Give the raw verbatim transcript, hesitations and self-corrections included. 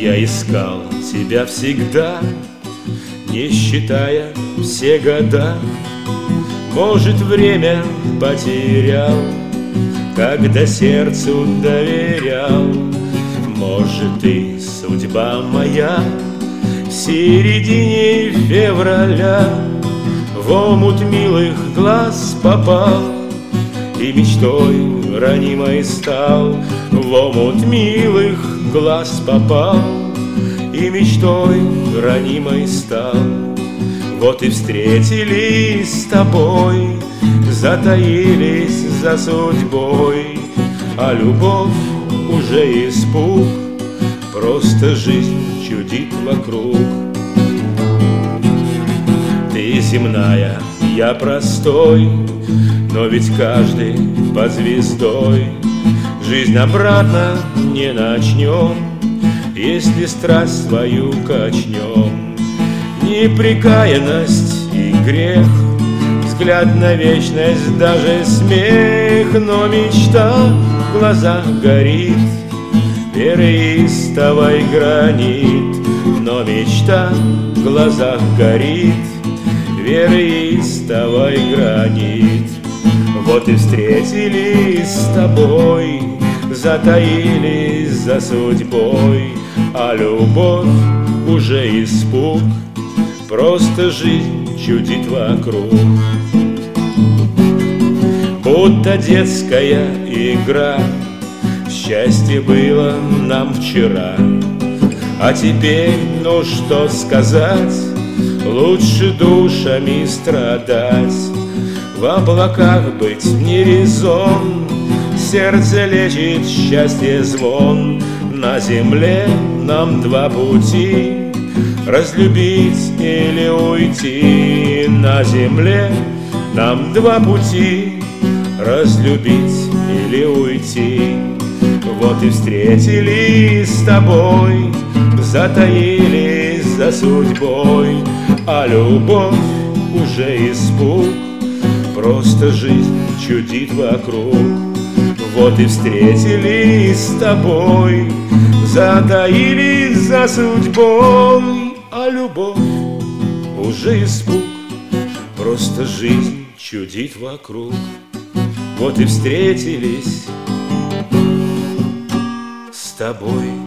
Я искал тебя всегда, не считая все года. Может, время потерял, когда сердцу доверял. Может, и судьба моя в середине февраля в омут милых глаз попал и мечтой ранимой стал. В омут милых глаз попал и мечтой ранимой стал. Вот и встретились с тобой, затаились за судьбой, а любовь уже испуг, просто жизнь чудит вокруг. Ты земная, я простой, но ведь каждый под звездой. Жизнь обратно не начнем, если страсть свою качнем. Неприкаянность и грех, взгляд на вечность, даже смех. Но мечта в глазах горит, веры истовой гранит. Но мечта в глазах горит, веры истовой гранит. Вот и встретились с тобой, затаились за судьбой, а любовь уже испуг, просто жизнь чудит вокруг. Будто детская игра, счастье было нам вчера, а теперь, ну что сказать, лучше душами страдать. В облаках быть не резон, сердце лечит счастье звон. На земле нам два пути, разлюбить или уйти. На земле нам два пути, разлюбить или уйти. Вот и встретились с тобой, затаились за судьбой, а любовь уже испуг, просто жизнь чудит вокруг. Вот и встретились с тобой, затаились за судьбой, а любовь уже испуг, просто жизнь чудит вокруг. Вот и встретились с тобой.